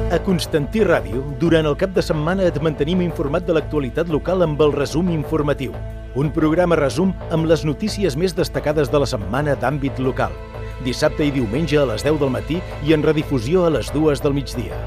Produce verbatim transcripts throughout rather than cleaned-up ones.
A Constantí Ràdio, durant el cap de setmana et mantenim informat de l'actualitat local amb el resum informatiu. Un programa resum amb les notícies més destacades de la setmana d'àmbit local. Dissabte i diumenge a les deu del matí i en redifusió a les dues del migdia.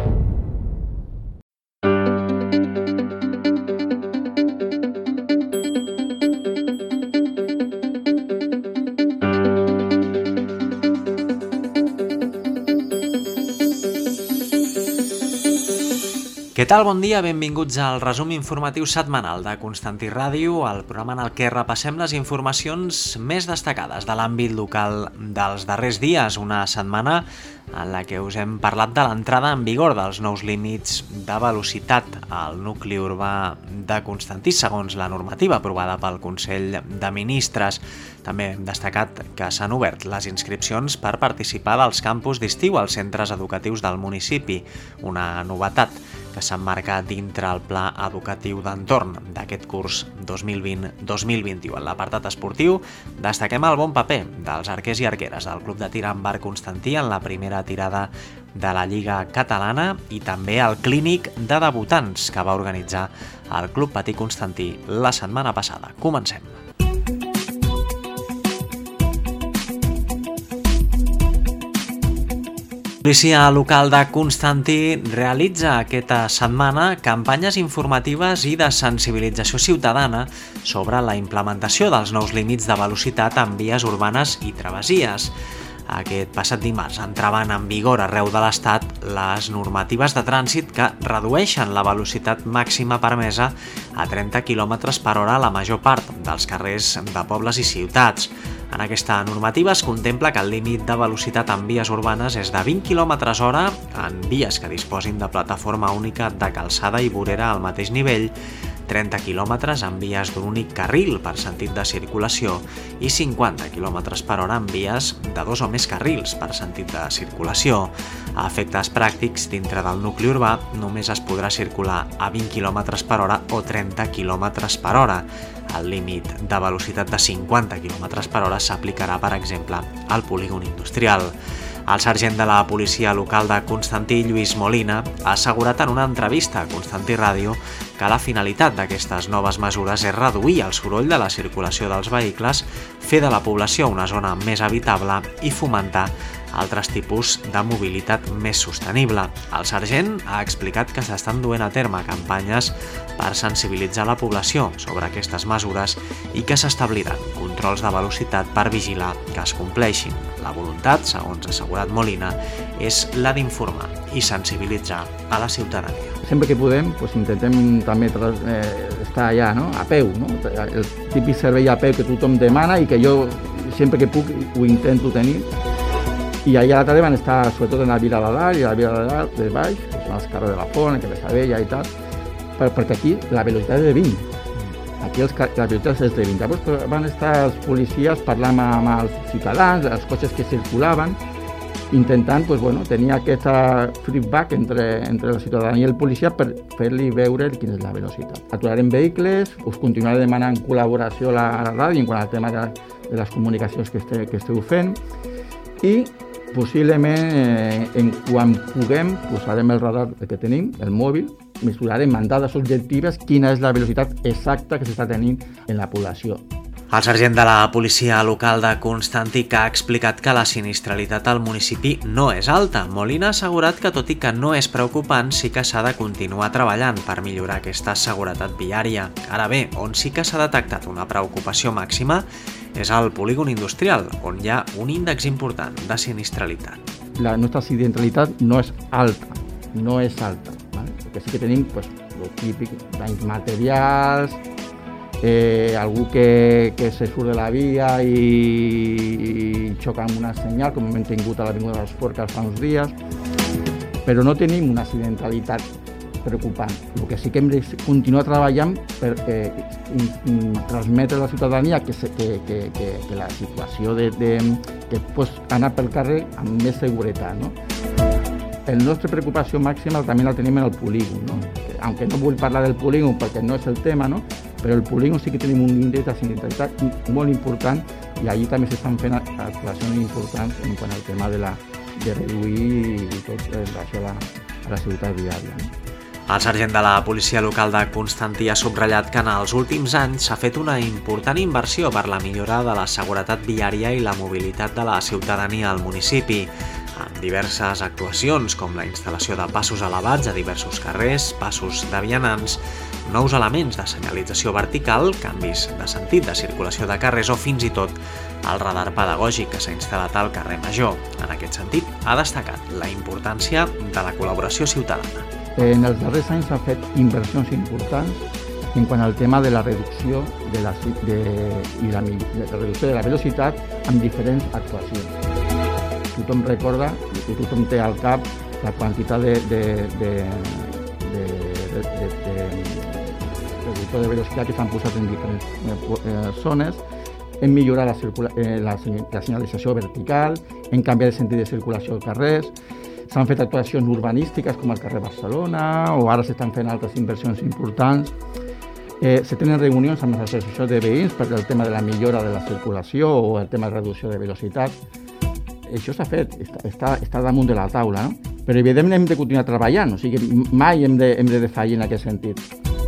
Què tal? Bon dia, benvinguts al resum informatiu setmanal de Constantí Ràdio, el programa en el que repassem les informacions més destacades de l'àmbit local dels darrers dies, una setmana en la que us hem parlat de l'entrada en vigor dels nous límits de velocitat al nucli urbà de Constantí, segons la normativa aprovada pel Consell de Ministres. També hem destacat que s'han obert les inscripcions per participar dels campus d'estiu als centres educatius del municipi, una novetat que s'emmarca dintre el pla educatiu d'entorn d'aquest curs dos mil vint dos mil vint-i-u. En l'apartat esportiu destaquem el bon paper dels arquers i arqueres del Club de Tir amb Arc Constantí en la primera tirada de la Lliga Catalana i també el clínic de debutants que va organitzar el Club Patí Constantí la setmana passada. Comencem. La policia local de Constantí realitza aquesta setmana campanyes informatives i de sensibilització ciutadana sobre la implementació dels nous límits de velocitat en vies urbanes i travessies. Aquest passat dimarts entraven en vigor arreu de l'Estat les normatives de trànsit que redueixen la velocitat màxima permesa a trenta quilòmetres per hora a la major part dels carrers de pobles i ciutats. En aquesta normativa es contempla que el límit de velocitat en vies urbanes és de vint quilòmetres hora en vies que disposin de plataforma única de calçada i vorera al mateix nivell, trenta quilòmetres en vies d'un únic carril per sentit de circulació i cinquanta quilòmetres per hora en vies de dos o més carrils per sentit de circulació. A efectes pràctics, dintre del nucli urbà només es podrà circular a vint quilòmetres per hora o trenta quilòmetres per hora. El límit de velocitat de cinquanta quilòmetres per hora s'aplicarà, per exemple, al polígon industrial. El sergent de la policia local de Constantí, Lluís Molina, ha assegurat en una entrevista a Constantí Ràdio que la finalitat d'aquestes noves mesures és reduir el soroll de la circulació dels vehicles, fer de la població una zona més habitable i fomentar altres tipus de mobilitat més sostenible. El sergent ha explicat que s'estan duent a terme campanyes per sensibilitzar la població sobre aquestes mesures i que s'establiran controls de velocitat per vigilar que es compleixin. La voluntat, segons ha assegurat Molina, és la d'informar i sensibilitzar a la ciutadania. Sempre que podem, pues, intentem també eh, estar allà, no? A peu, no? El típic servei a peu que tothom demana i que jo sempre que puc ho intento tenir. I allà a la tarda van estar, sobretot en la Vila de Dalt i a la Vila de Dalt de baix, que són els carrers de la Font, que de Sabella i tal, perquè aquí la velocitat és de vint. Aquí els, la velocitat és de vint. Llavors van estar els policies parlant amb els ciutadans, els cotxes que circulaven, intentant pues, bueno, tenir aquest feedback entre, entre la ciutadania i el policia per fer-li veure quina és la velocitat. Aturarem vehicles, us continuaré demanant col·laboració a la, a la ràdio en quant al tema de, de les comunicacions que, este, que esteu fent i possiblement, eh, en quan puguem, posarem el radar que tenim, el mòbil, mesurarem amb dades objectives quina és la velocitat exacta que s'està tenint en la població. El sergent de la policia local de Constantí que ha explicat que la sinistralitat al municipi no és alta. Molina ha assegurat que, tot i que no és preocupant, sí que s'ha de continuar treballant per millorar aquesta seguretat viària. Ara bé, on sí que s'ha detectat una preocupació màxima és al polígon industrial, on hi ha un índex important de sinistralitat. La nostra accidentalitat no és alta, no és alta, ¿vale? Perquè sí que tenim pues, el típic danys materials, eh, algú que, que se surt de la via i, i xoca amb una senyal, com hem tingut a l'Avinguda dels Forcas fa uns dies, però no tenim una accidentalitat preocupant. El que sí que hem de continuar treballant per eh, transmetre a la ciutadania que, que, que, que, que la situació de, de, que pots anar pel carrer amb més seguretat, no? El nostre preocupació màxima també la tenim en el polígon, no? Aunque no vull parlar del polígon perquè no és el tema, no? Però el polígon sí que tenim un índex d'accidentalitat molt important i allí també s'estan fent actuacions importants en quant al tema de la de reduir tot això a la, a la ciutat viària. No? El sergent de la policia local de Constantí ha subratllat que en els últims anys s'ha fet una important inversió per la millora de la seguretat viària i la mobilitat de la ciutadania al municipi, amb diverses actuacions com la instal·lació de passos elevats a diversos carrers, passos de vianants, nous elements de senyalització vertical, canvis de sentit de circulació de carrers o fins i tot el radar pedagògic que s'ha instal·lat al carrer Major. En aquest sentit, ha destacat la importància de la col·laboració ciutadana. En els darrers anys s'han fet inversions importants en quant al tema de la reducció de la, de, i la, de la reducció de la velocitat amb diferents actuacions. Tothom recorda, i tothom té al cap la quantitat de, de, de, de, de, de, de, de reductor de velocitat que s'han posat en diferents eh, zones, en millorar la, circula, eh, la, la senyalització vertical, en canviar el sentit de circulació als carrers. S'han fet actuacions urbanístiques com al carrer Barcelona o ara s'estan fent altres inversions importants. Eh, se tenen reunions amb les associacions de veïns per el tema de la millora de la circulació o el tema de reducció de velocitat. Això s'ha fet, està, està, està damunt de la taula, no? Però evidentment hem de continuar treballant, o sigui, mai hem de, hem de defallir en aquest sentit.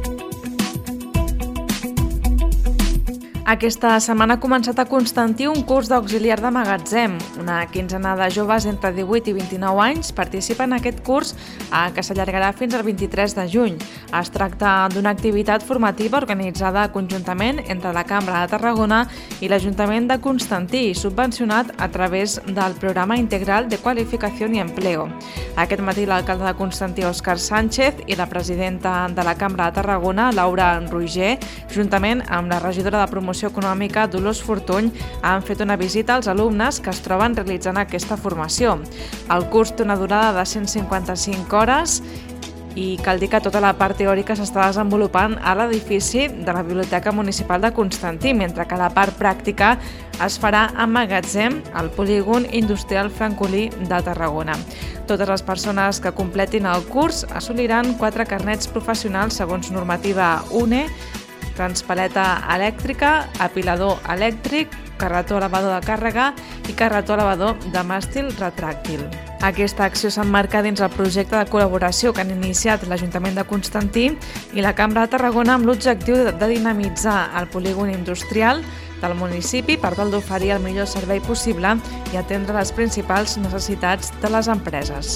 Aquesta setmana ha començat a Constantí un curs d'auxiliar de magatzem. Una quinzena de joves entre divuit i vint-i-nou anys participen en aquest curs que s'allargarà fins al vint-i-tres de juny. Es tracta d'una activitat formativa organitzada conjuntament entre la Cambra de Tarragona i l'Ajuntament de Constantí, subvencionat a través del Programa Integral de Qualificació i Empleo. Aquest matí l'alcalde de Constantí, Òscar Sánchez, i la presidenta de la Cambra de Tarragona, Laura Roger, juntament amb la regidora de Promoció Econòmica, Dolors Fortuny, han fet una visita als alumnes que es troben realitzant aquesta formació. El curs té una durada de cent cinquanta-cinc hores i cal dir que tota la part teòrica s'està desenvolupant a l'edifici de la Biblioteca Municipal de Constantí, mentre que la part pràctica es farà a magatzem al polígon industrial francolí de Tarragona. Totes les persones que completin el curs assoliran quatre carnets professionals segons normativa U N E, transpaleta elèctrica, apilador elèctric, carretó elevador de càrrega i carretó elevador de màstil retràctil. Aquesta acció s'emmarca dins el projecte de col·laboració que han iniciat l'Ajuntament de Constantí i la Cambra de Tarragona amb l'objectiu de dinamitzar el polígon industrial del municipi per tal d'oferir el millor servei possible i atendre les principals necessitats de les empreses.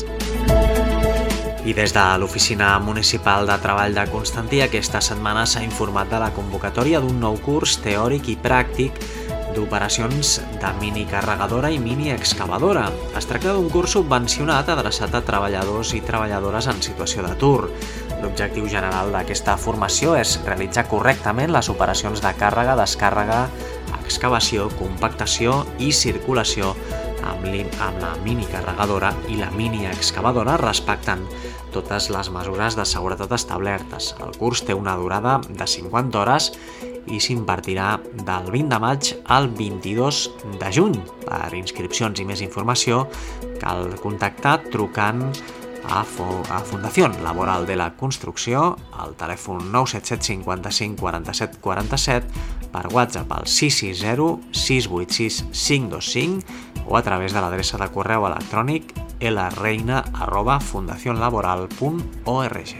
I des de l'Oficina Municipal de Treball de Constantí aquesta setmana s'ha informat de la convocatòria d'un nou curs teòric i pràctic d'operacions de minicarregadora i mini-excavadora. Es tracta d'un curs subvencionat adreçat a treballadors i treballadores en situació d'atur. L'objectiu general d'aquesta formació és realitzar correctament les operacions de càrrega, descàrrega, excavació, compactació i circulació amb, amb la minicarregadora i la mini-excavadora, respectant totes les mesures de seguretat establertes. El curs té una durada de cinquanta hores i s'impartirà del vint de maig al vint-i-dos de juny. Per inscripcions i més informació cal contactar trucant a Fundació Laboral de la Construcció al telèfon nou set set cinquanta-cinc quaranta-set quaranta-set, per WhatsApp al sis sis zero sis vuit sis cinc dos cinc o a través de l'adreça de correu electrònic lreina arroba fundacionlaboral punt org.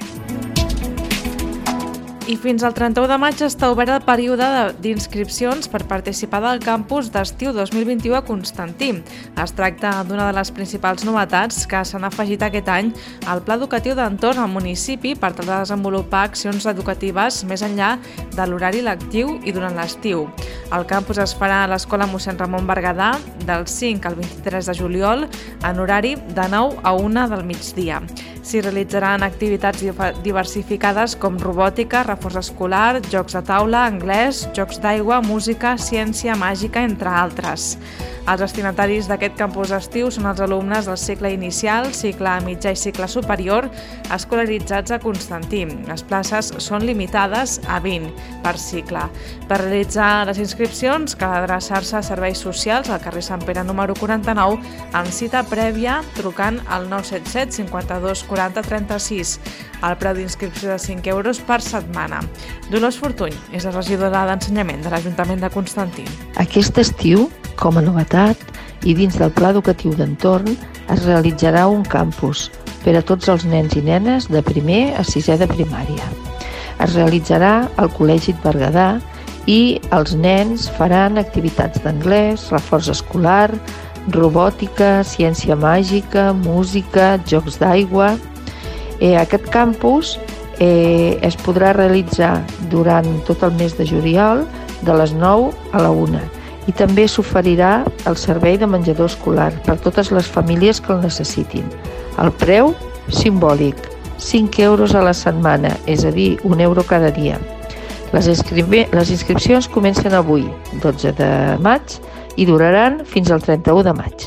I fins al trenta-u de maig està obert el període d'inscripcions per participar del campus d'estiu dos mil vint-i-u a Constantí. Es tracta d'una de les principals novetats que s'han afegit aquest any al Pla Educatiu d'Entorn al municipi per tal de desenvolupar accions educatives més enllà de l'horari lectiu i durant l'estiu. El campus es farà a l'Escola Mossèn Ramon Berguedà del cinc al vint-i-tres de juliol en horari de nou a una del migdia. S'hi realitzaran activitats diversificades com robòtica, reforç escolar, jocs de taula, anglès, jocs d'aigua, música, ciència, màgica, entre altres. Els destinataris d'aquest campus d'estiu són els alumnes del cicle inicial, cicle mitjà i cicle superior, escolaritzats a Constantí. Les places són limitades a vint per cicle. Per realitzar les inscripcions cal adreçar-se a Serveis Socials al carrer Sant Pere número quaranta-nou amb cita prèvia trucant al nou set set cinquanta-dos quaranta trenta-sis. El preu d'inscripció de cinc euros per setmana. Dolors Fortuny és la regidora d'Ensenyament de l'Ajuntament de Constantí. Aquest estiu, com a novetat, i dins del Pla Educatiu d'Entorn es realitzarà un campus per a tots els nens i nenes de primer a sisè de primària. Es realitzarà al Col·legi Berguedà i els nens faran activitats d'anglès, reforç escolar, robòtica, ciència màgica, música, jocs d'aigua. Eh, aquest campus eh, es podrà realitzar durant tot el mes de juliol de les nou a la una i també s'oferirà el servei de menjador escolar per totes les famílies que el necessitin. El preu, simbòlic, cinc euros a la setmana, és a dir, un euro cada dia. Les, inscri- les inscripcions comencen avui, dotze de maig, i duraran fins al trenta-u de maig.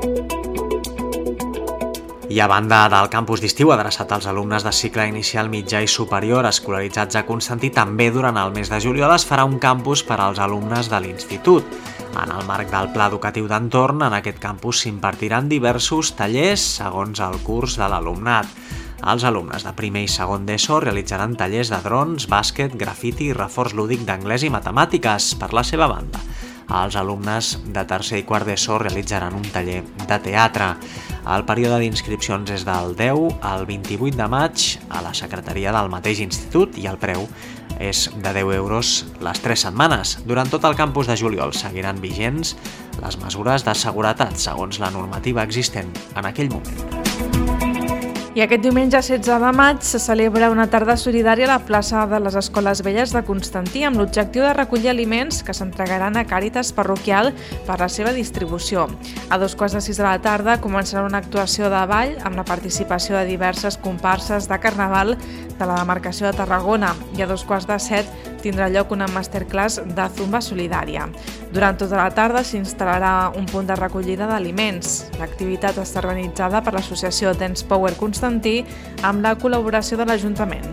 I a banda del campus d'estiu adreçat als alumnes de cicle inicial, mitjà i superior escolaritzats a Constantí, també durant el mes de juliol es farà un campus per als alumnes de l'institut. En el marc del Pla Educatiu d'Entorn, en aquest campus s'impartiran diversos tallers segons el curs de l'alumnat. Els alumnes de primer i segon d'ESO realitzaran tallers de drons, bàsquet, grafiti i reforç lúdic d'anglès i matemàtiques per la seva banda. Els alumnes de tercer i quart d'ESO realitzaran un taller de teatre. El període d'inscripcions és del deu al vint-i-vuit de maig a la secretaria del mateix institut i el preu és de deu euros les tres setmanes. Durant tot el campus de juliol seguiran vigents les mesures de seguretat segons la normativa existent en aquell moment. I aquest diumenge setze de maig se celebra una tarda solidària a la plaça de les Escoles Velles de Constantí amb l'objectiu de recollir aliments que s'entregaran a Càritas Parroquial per la seva distribució. A dos quarts de sis de la tarda començarà una actuació de ball amb la participació de diverses comparses de carnaval de la demarcació de Tarragona i a dos quarts de set tindrà lloc una masterclass de zumba solidària. Durant tota la tarda s'instal·larà un punt de recollida d'aliments. L'activitat està organitzada per l'associació Dance Power Constantí amb la col·laboració de l'Ajuntament.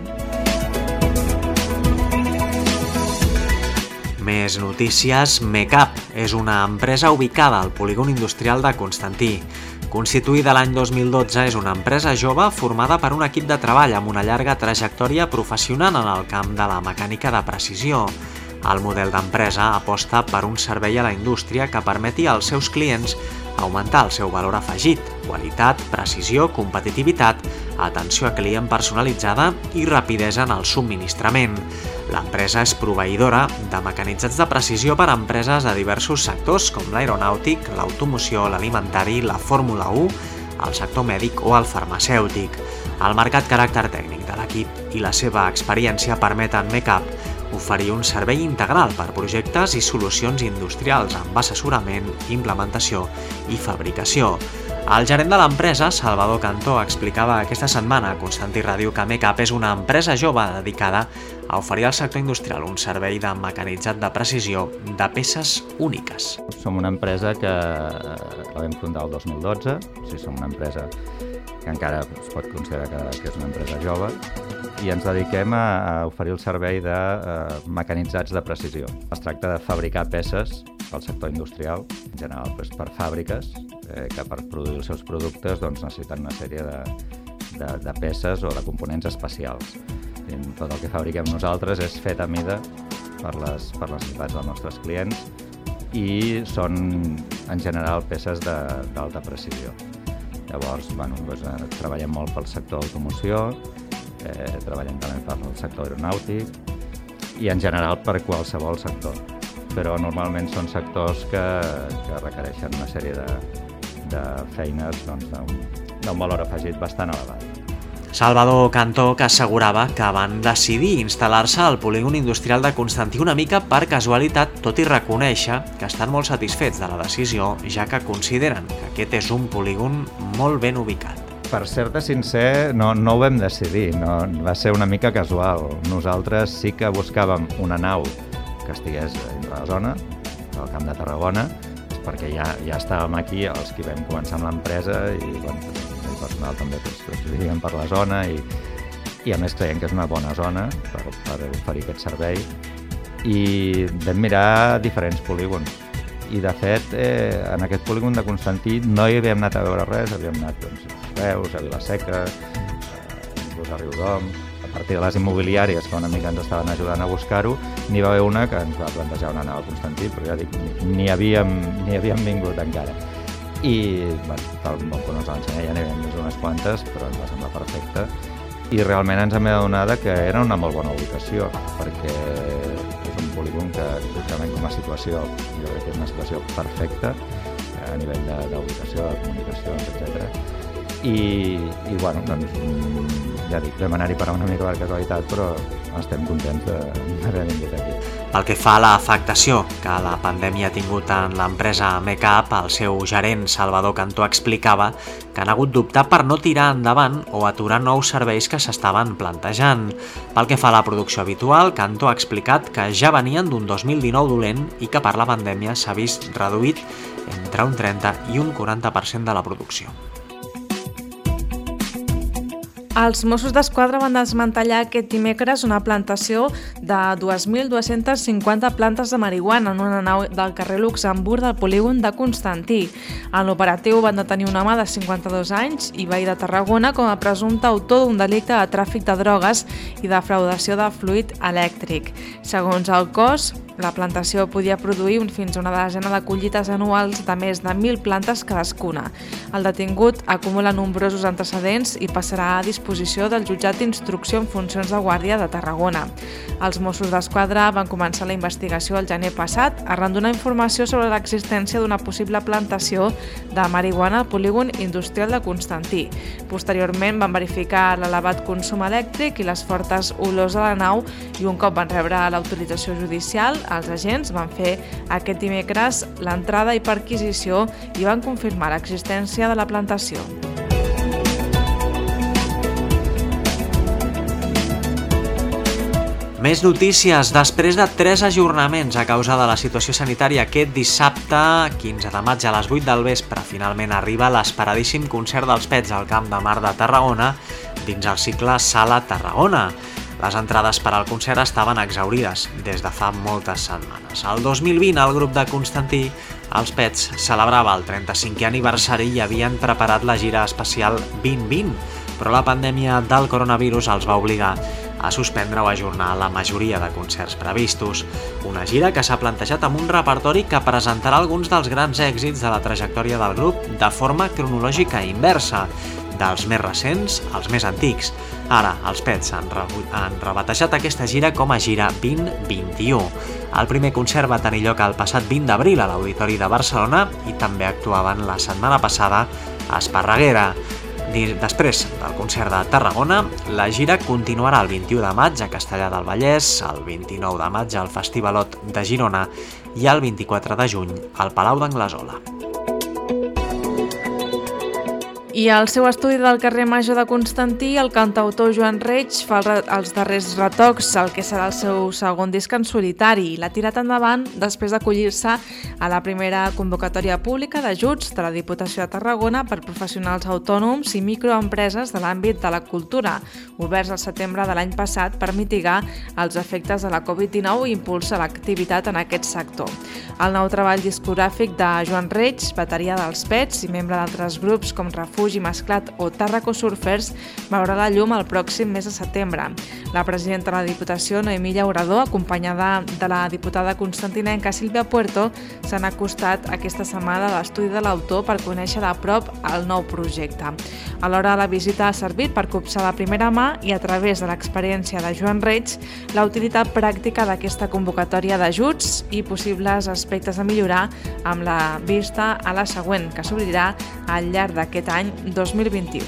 Més notícies. Mecap és una empresa ubicada al polígon industrial de Constantí. Constituïda l'any dos mil dotze, és una empresa jove formada per un equip de treball amb una llarga trajectòria professional en el camp de la mecànica de precisió. El model d'empresa aposta per un servei a la indústria que permeti als seus clients augmentar el seu valor afegit, qualitat, precisió, competitivitat, atenció a client personalitzada i rapidesa en el subministrament. L'empresa és proveïdora de mecanitzats de precisió per a empreses de diversos sectors com l'aeronàutic, l'automoció, l'alimentari, la Fórmula u, el sector mèdic o el farmacèutic. El marcat caràcter tècnic de l'equip i la seva experiència permeten Mecap oferir un servei integral per projectes i solucions industrials amb assessorament, implementació i fabricació. El gerent de l'empresa, Salvador Cantó, explicava aquesta setmana a Constantí Ràdio que Mecap és una empresa jove dedicada a oferir al sector industrial un servei de mecanitzat de precisió de peces úniques. Som una empresa que la vam fundar el dos mil dotze, o sigui, som una empresa que encara es pot considerar que, que és una empresa jove, i ens dediquem a, a oferir el servei de uh, mecanitzats de precisió. Es tracta de fabricar peces pel sector industrial, en general doncs, per fàbriques eh, que per produir els seus productes doncs, necessiten una sèrie de, de, de peces o de components especials. I tot el que fabriquem nosaltres és fet a mida per les, per les necessitats dels nostres clients i són, en general, peces d'alta precisió. Llavors, bueno, doncs, eh, treballem molt pel sector d'automoció, eh, treballem també pel sector aeronàutic i, en general, per qualsevol sector. Però normalment són sectors que, que requereixen una sèrie de, de feines doncs, d'un valor afegit bastant elevat. Salvador Cantó, que assegurava que van decidir instal·lar-se al polígon industrial de Constantí una mica per casualitat, tot i reconèixer que estan molt satisfets de la decisió, ja que consideren que aquest és un polígon molt ben ubicat. Per ser-te sincer, no, no ho vam decidir, no, va ser una mica casual. Nosaltres sí que buscàvem una nau que estigués dintre la zona, al Camp de Tarragona, perquè ja, ja estàvem aquí, els que vam començar amb l'empresa, i bueno, el personal també doncs, vivíem per la zona, i, i a més creiem que és una bona zona per, per oferir aquest servei, i vam mirar diferents polígons. I de fet, eh, en aquest polígon de Constantí no hi havíem anat a veure res, havíem anat doncs, a Reus, a Vila-seca, eh, inclús a Riudoms. A partir de les immobiliàries que una mica ens estaven ajudant a buscar-ho, n'hi va haver una que ens va plantejar una nau a Constantí, però ja dic, ni havíem, ni havíem vingut encara. i bueno, tal com ens l'ensenyar ja n'hi havia més unes quantes, però ens va semblar perfecte. I realment ens hem adonat que era una molt bona ubicació, perquè és un polígon que, realment, com a situació, jo crec que és una situació perfecta a nivell d'ubicació, de, de comunicació, etcètera. I, i bueno, doncs, ja dic, vam anar-hi per una mica per casualitat, però estem contents d'haver vingut aquí. Pel que fa a l'afectació que la pandèmia ha tingut en l'empresa Make-up, el seu gerent Salvador Cantó explicava que han hagut d'optar per no tirar endavant o aturar nous serveis que s'estaven plantejant. Pel que fa a la producció habitual, Cantó ha explicat que ja venien d'un dos mil dinou dolent i que per la pandèmia s'ha vist reduït entre un trenta i un quaranta per cent de la producció. Els Mossos d'Esquadra van desmantellar aquest dimecres una plantació de dos mil dues-centes cinquanta plantes de marihuana en una nau del carrer Luxemburg del polígon de Constantí. En l'operatiu van detenir un home de cinquanta-dos anys i veí de Tarragona com a presumpte autor d'un delicte de tràfic de drogues i defraudació de fluid elèctric. Segons el cos, la plantació podia produir fins a una desena de collites anuals de més de mil plantes cadascuna. El detingut acumula nombrosos antecedents i passarà a disposició del jutjat d'instrucció en funcions de guàrdia de Tarragona. Els Mossos d'Esquadra van començar la investigació el gener passat arran d'una informació sobre l'existència d'una possible plantació de marihuana al polígon industrial de Constantí. Posteriorment van verificar l'elevat consum elèctric i les fortes olors a la nau i un cop van rebre l'autorització judicial, els agents van fer aquest dimecres l'entrada i perquisició i van confirmar l'existència de la plantació. Més notícies. Després de tres ajornaments a causa de la situació sanitària, aquest dissabte, quinze de maig a les vuit del vespre, finalment arriba l'esperadíssim concert dels Pets al Camp de Mar de Tarragona dins el cicle Sala Tarragona. Les entrades per al concert estaven exhaurides des de fa moltes setmanes. El dos mil vint, el grup de Constantí, els Pets, celebrava el trenta-cinquè aniversari i havien preparat la gira especial vint vint, però la pandèmia del coronavirus els va obligar a suspendre o ajornar la majoria de concerts previstos. Una gira que s'ha plantejat amb un repertori que presentarà alguns dels grans èxits de la trajectòria del grup de forma cronològica inversa, dels més recents als més antics. Ara, els Pets han, re han rebatejat aquesta gira com a Gira vint vint-i-u. El primer concert va tenir lloc el passat vint d'abril a l'Auditori de Barcelona i també actuaven la setmana passada a Esparreguera. Després del concert de Tarragona, la gira continuarà el vint-i-u de maig a Castellar del Vallès, el vint-i-nou de maig al Festivalot de Girona i el vint-i-quatre de juny al Palau d'Anglesola. I al seu estudi del carrer Major de Constantí, el cantautor Joan Reig fa els darrers retocs al que serà el seu segon disc en solitari i l'ha tirat endavant després d'acollir-se a la primera convocatòria pública d'ajuts de la Diputació de Tarragona per professionals autònoms i microempreses de l'àmbit de la cultura, oberts al setembre de l'any passat per mitigar els efectes de la covid dinou i impulsar l'activitat en aquest sector. El nou treball discogràfic de Joan Reig, bateria dels Pets i membre d'altres grups com Refugi i Mesclat o Tarraco Surfers, veurà la llum el pròxim mes de setembre. La presidenta de la Diputació, Noemí Llaurador, acompanyada de la diputada constantinenca Sílvia Puerto, s'han acostat aquesta setmana a l'estudi de l'autor per conèixer de prop el nou projecte. Alhora, la visita ha servit per copsar la primera mà i, a través de l'experiència de Joan Reig, la utilitat pràctica d'aquesta convocatòria d'ajuts i possibles aspectes a millorar amb la vista a la següent, que s'obrirà al llarg d'aquest any dos mil vint-i-u.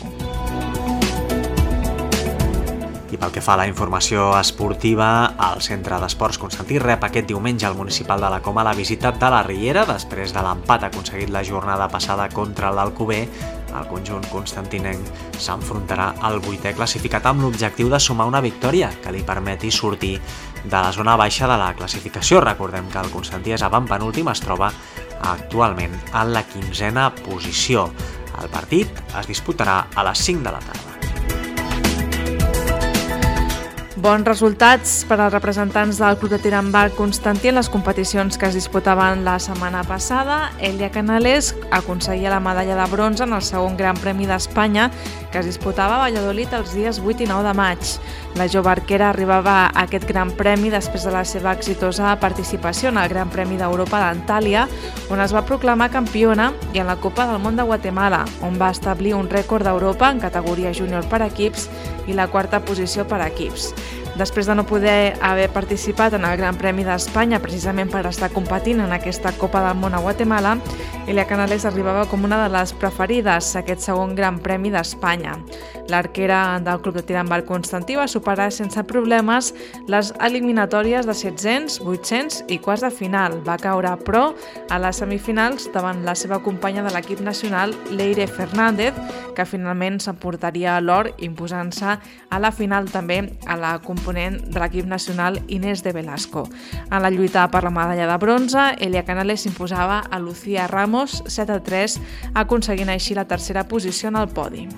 I pel que fa a la informació esportiva, el Centre d'Esports Constantí rep aquest diumenge al Municipal de la Coma la visita de la Riera. Després de l'empat aconseguit la jornada passada contra l'Alcover, el conjunt constantinenc s'enfrontarà al vuitè classificat amb l'objectiu de sumar una victòria que li permeti sortir de la zona baixa de la classificació. Recordem que el Constantí és avantpenúltim, es troba actualment en la quinzena posició. El partit es disputarà a les cinc de la tarda. Bons resultats per als representants del Club de Tir amb Arc Constantí en les competicions que es disputaven la setmana passada. Elia Canales aconseguia la medalla de bronze en el segon Gran Premi d'Espanya que es disputava a Valladolid els dies vuit i nou de maig. La jove arquera arribava a aquest Gran Premi després de la seva exitosa participació en el Gran Premi d'Europa d'Antàlia, on es va proclamar campiona, i en la Copa del Món de Guatemala, on va establir un rècord d'Europa en categoria júnior per equips i la quarta posició per equips. Després de no poder haver participat en el Gran Premi d'Espanya precisament per estar competint en aquesta Copa del Món a Guatemala, Elia Canales arribava com una de les preferides a aquest segon Gran Premi d'Espanya. L'arquera del Club de Tir amb Arc Constantí va superar sense problemes les eliminatòries de set-cents, vuit-cents i quarts de final. Va caure, però, a les semifinals davant la seva companya de l'equip nacional, Leire Fernández, que finalment s'emportaria l'or, imposant-se a la final també a la component de l'equip nacional Inés de Velasco. En la lluita per la medalla de bronze, Elia Canales s'imposava a Lucía Ramos set a tres, aconseguint així la tercera posició en el podi.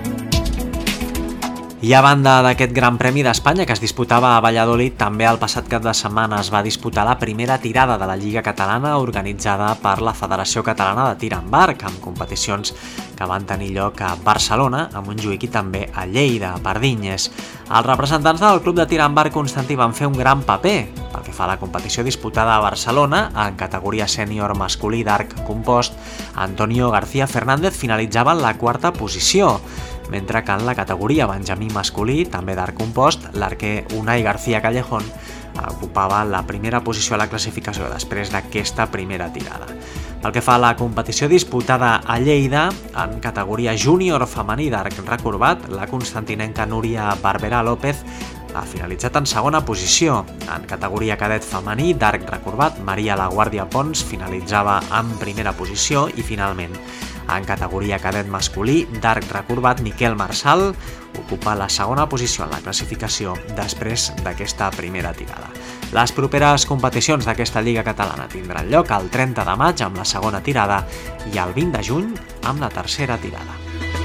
I a banda d'aquest Gran Premi d'Espanya que es disputava a Valladolid, també el passat cap de setmana es va disputar la primera tirada de la Lliga Catalana organitzada per la Federació Catalana de Tir amb Arc, amb competicions que van tenir lloc a Barcelona, a Montjuïc i també a Lleida, a Pardinyes. Els representants del Club de Tir amb Arc Constantí van fer un gran paper pel que fa a la competició disputada a Barcelona. En categoria sènior masculí d'arc compost, Antonio García Fernández finalitzava en la quarta posició, mentre que en la categoria benjamí masculí, també d'arc compost, l'arquer Unai García Callejón ocupava la primera posició a la classificació després d'aquesta primera tirada. Pel que fa a la competició disputada a Lleida, en categoria júnior femení d'arc recorbat, la constantinenca Núria Barberà López ha finalitzat en segona posició. En categoria cadet femení d'arc recorbat, Maria Laguardia Pons finalitzava en primera posició i finalment en categoria cadet masculí d'arc recorbat, Miquel Marçal ocupa la segona posició en la classificació després d'aquesta primera tirada. Les properes competicions d'aquesta Lliga Catalana tindran lloc el trenta de maig amb la segona tirada i el vint de juny amb la tercera tirada.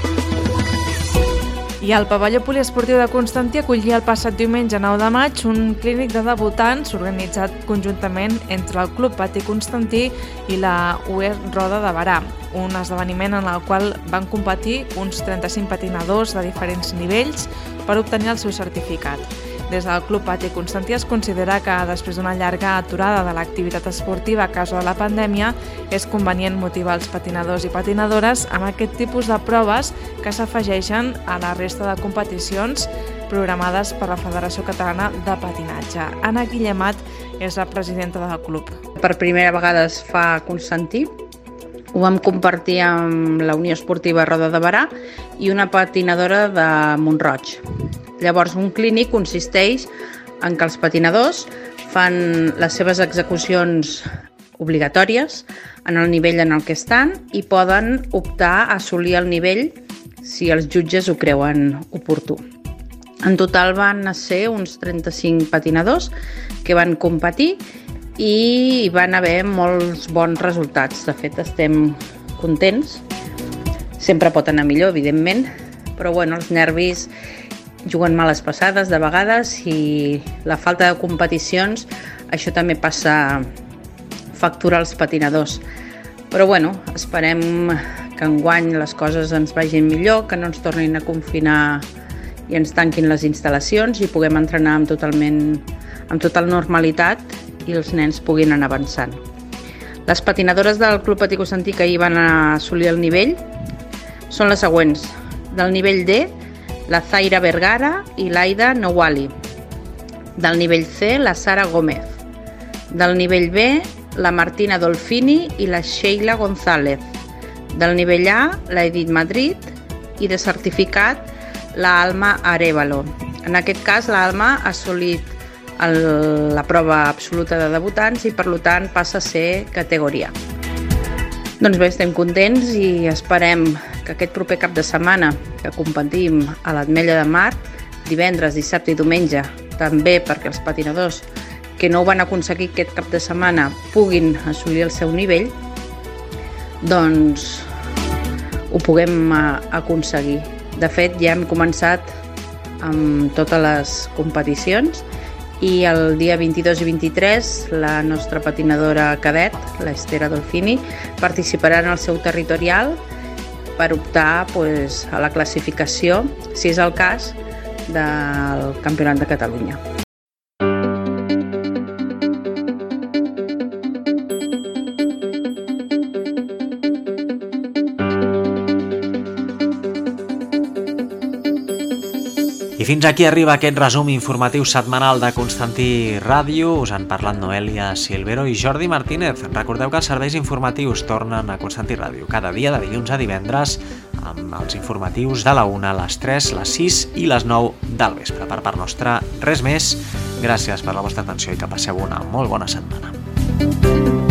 I el pavelló poliesportiu de Constantí acollia el passat diumenge nou de maig un clínic de debutants organitzat conjuntament entre el Club Patí Constantí i la U E Roda de Berà, un esdeveniment en el qual van competir uns trenta-cinc patinadors de diferents nivells per obtenir el seu certificat. Des del Club Patí Constantí es considera que després d'una llarga aturada de l'activitat esportiva a causa de la pandèmia, és convenient motivar els patinadors i patinadores amb aquest tipus de proves que s'afegeixen a la resta de competicions programades per la Federació Catalana de Patinatge. Anna Guillemat és la presidenta del club. Per primera vegada es fa a Constantí. Ho vam compartir amb la Unió Esportiva Roda de Berà i una patinadora de Mont-roig. Llavors, un clínic consisteix en que els patinadors fan les seves execucions obligatòries en el nivell en el que estan i poden optar a assolir el nivell si els jutges ho creuen oportú. En total van ser uns trenta-cinc patinadors que van competir i van haver molts bons resultats. De fet, estem contents. Sempre pot anar millor, evidentment, però bueno, els nervis juguen males passades de vegades i la falta de competicions, això també passa factura als patinadors. Però bueno, esperem que enguany les coses ens vagin millor, que no ens tornin a confinar i ens tanquin les instal·lacions i puguem entrenar amb, totalment, amb total normalitat i els nens puguin anar avançant. Les patinadores del Club Patí Constantí que ahir van assolir el nivell són les següents. Del nivell D, la Zaira Vergara i l'Aida Nouali. Del nivell C, la Sara Gómez. Del nivell B, la Martina Dolfini i la Sheila González. Del nivell A, la Edith Madrid i de certificat, la Alma Arévalo. En aquest cas, la Alma ha assolit el, la prova absoluta de debutants i per tant passa a ser categoria. Doncs bé, estem contents i esperem que aquest proper cap de setmana que competim a l'Ametlla de Mar, divendres, dissabte i diumenge, també perquè els patinadors que no ho van aconseguir aquest cap de setmana puguin assolir el seu nivell, doncs ho puguem aconseguir. De fet, ja hem començat amb totes les competicions, i el dia vint-i-dos i vint-i-tres la nostra patinadora cadet, l'Esther Adolfini, participarà en el seu territorial per optar pues, a la classificació, si és el cas, del Campionat de Catalunya. I fins aquí arriba aquest resum informatiu setmanal de Constantí Ràdio. Us han parlat Noelia Silvero i Jordi Martínez. Recordeu que els serveis informatius tornen a Constantí Ràdio cada dia de dilluns a divendres amb els informatius de la una, les tres, les sis i les nou del vespre. Per part nostra, res més. Gràcies per la vostra atenció i que passeu una molt bona setmana.